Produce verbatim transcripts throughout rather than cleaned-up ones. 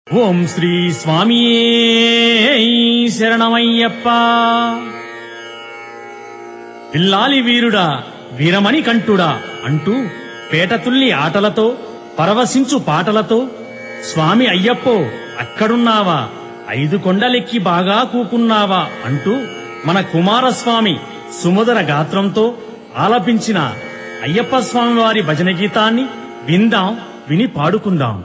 ఓం శ్రీ స్వామియే శరణమయ్యప్ప. పిల్లాలి వీరుడా వీరమణి కంఠుడా అంటూ పేటతుల్లి ఆటలతో పరవశించు పాటలతో స్వామి అయ్యప్పో అక్కడున్నావా, ఐదు కొండలెక్కి బాగా కూకున్నావా అంటూ మన కుమారస్వామి సుమధుర గాత్రంతో ఆలపించిన అయ్యప్ప స్వామి వారి భజన గీతాన్ని విందాం, విని పాడుకుందాం.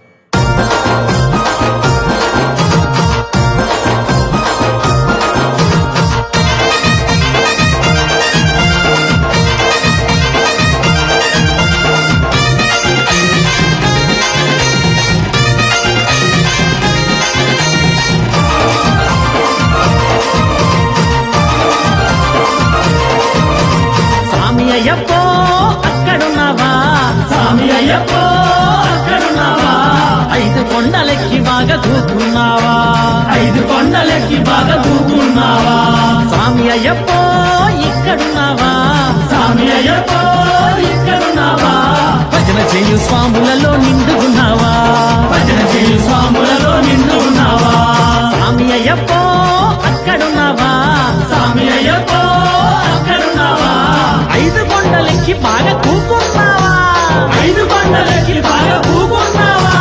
అయ్యప్పో అక్కడున్నావా, స్వామి అయ్యప్పో అక్కడున్నావా, ఐదు కొండలెక్కి బాగా దూకున్నావా, ఐదు కొండలెక్కి బాగా దూకున్నావా, స్వామి అయ్యప్పో ఇక్కడున్నావా, స్వామి అయ్యప్పో ఇక్కడున్నావా, భజన చేయు స్వాములలో నిండుకున్నావా, భజన చేయు స్వాములలో నిండుకున్నావా, స్వామి అయ్యప్పో అక్కడున్నావా, స్వామి అయ్యప్పో అక్కడున్నావా, ఐదు కొండలెక్కి బాగా కూకున్నావా, ఐదు కొండలెక్కి బాగా కూకున్నావా.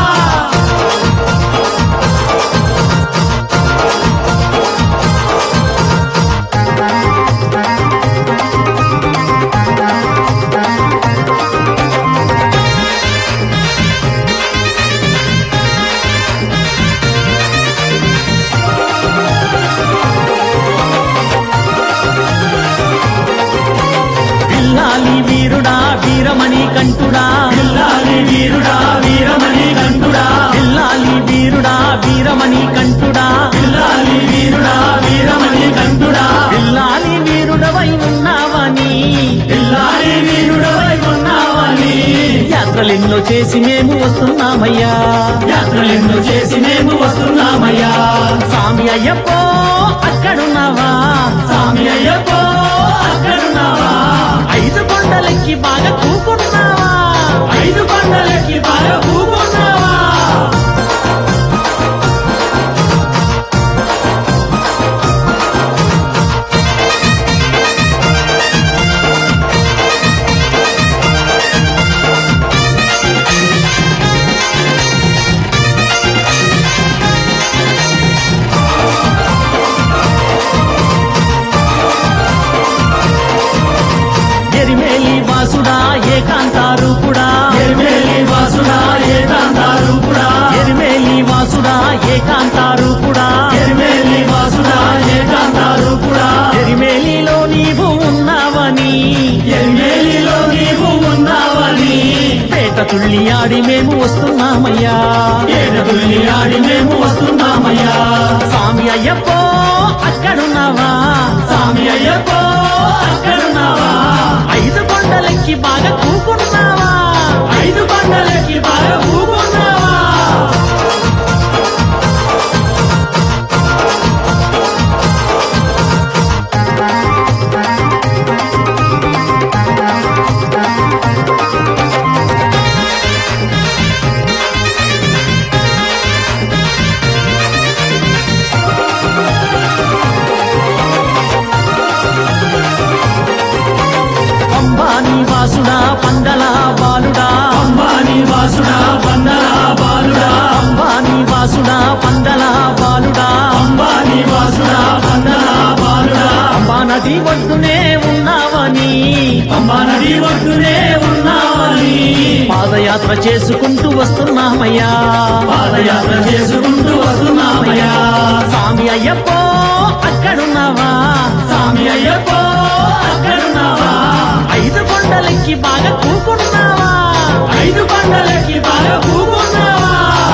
పిల్లాలి వీరుడా వీరమణి కంఠుడా, పిల్లాలి వీరుడా వీరమణి కంఠుడా, పిల్లాలి వీరుడా వీరమణి కంఠుడా, పిల్లాలి వీరుడా వీరమణి కంఠుడా, పిల్లాలి వీరుడవై ఉన్నావని, పిల్లాలి వీరుడవై ఉన్నావని, యాత్రలెన్నో చేసి మేము వస్తున్నామయ్యా, యాత్రలెన్నో చేసి మేము వస్తున్నామయ్యా, స్వామి అయ్యప్పో అక్కడున్నావా, స్వామి అయ్యప్పో అక్కడున్నావా, ఐదు కొండలెక్కి బాగా కూకున్నావా, ఐదు కొండలెక్కి బాగా కూకున్నావా. ఎరిమేలి వాసుడా ఏకాంతారూపుడా, ఎరిమేలి వాసుడా ఏకాంతారూపుడా, ఎరిమేలి వాసుడా ఏకాంతారూపుడా, ఎరిమేలి వాసుడా ఏకాంతారూపుడా, ఎరిమేలిలో నీవు ఉన్నావని, ఎరిమేలిలో నీవు ఉన్నావని, పేట తుళ్ళి ఆడి మేము వస్తున్నామయ్యా, ఏడుతుల్లి ఆడి మేము వస్తున్నామయ్యా, స్వామి అయ్యప్పో అక్కడున్నావా, స్వామి అయ్యప్పో అక్కడున్నావా, ఐదు కొండలెక్కి బాగా కూకున్నావా, ఐదు కొండలెక్కి బాగా కూకున్నావా. అంబాని వాసుడా పందల బాలుడా, అంబాని వాసుడా వందల బాలుడా, అంబాని వాసుడా పందల బాలుడా, అంబాని వాసుడా వందల బాలుడా, అంబా నది ఒడ్డునే ఉన్నావని, అంబా నది ఒడ్డునే ఉన్నావని, పాదయాత్ర చేసుకుంటూ వస్తున్నామయ్యా, పాదయాత్ర చేసుకుంటూ వస్తున్నామయ్యా, స్వామి అయ్యప్పో అక్కడున్నావా, స్వామి అయ్యప్పో అక్కడున్నావా, ఐదు కొండలెక్కి బాగా కూకున్నావా, ఐదు కొండలెక్కి బాగా కూకున్నావా.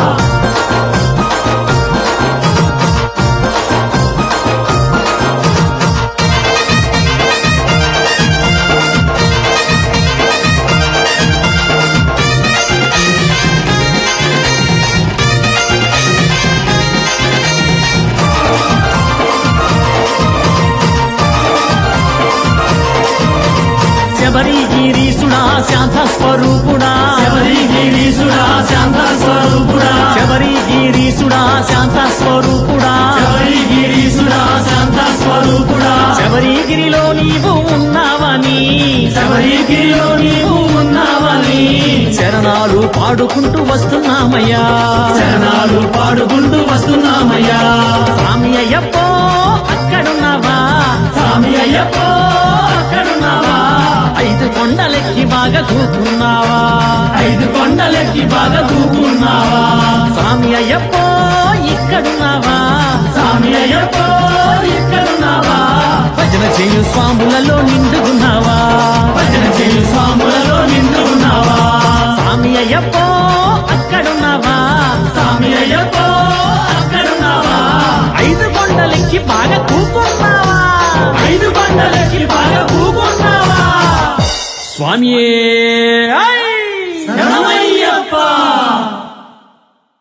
శబరిగిరీసుడా శాంత స్వరూపుడా, శబరిగిరీసుడా శాంత స్వరూపుడా, శబరిగిరీసుడా గిరీశుడా శాంత స్వరూపుడా శబరి గిరీశుడా శాంత స్వరూపుడా శబరిగిరిలో నీవు ఉన్నావని శబరిగిరిలో నీవు ఉన్నావని శరణాలు పాడుకుంటూ వస్తున్నామయ్యా శరణాలు పాడుకుంటూ వస్తున్నామయ్యా స్వామి అయ్యప్పో అక్కడున్నావా స్వామి అయ్యప్ప అక్కడున్నావా ఐదు కొండలెక్కి బాగా కూకున్నావా ఐదు కొండలెక్కి బాగా దూకున్నావా స్వామి అయ్యప్పో ఇక్కడున్నావా స్వామి అయ్యప్ప ఇక్కడున్నావా భజన చేయు స్వాములలో నిండుకున్నావా భజన చేయు స్వాములలో నిండున్నావా స్వామి అయ్యప్పో అక్కడున్నావా స్వామి అయ్యప్ప అక్కడున్నావా ఐదు కొండలెక్కి బాగా కూకున్నావా ఐదు కొండలెక్కి బాగా కూకున్నావా స్వామియే ఐ! శరణమయ్య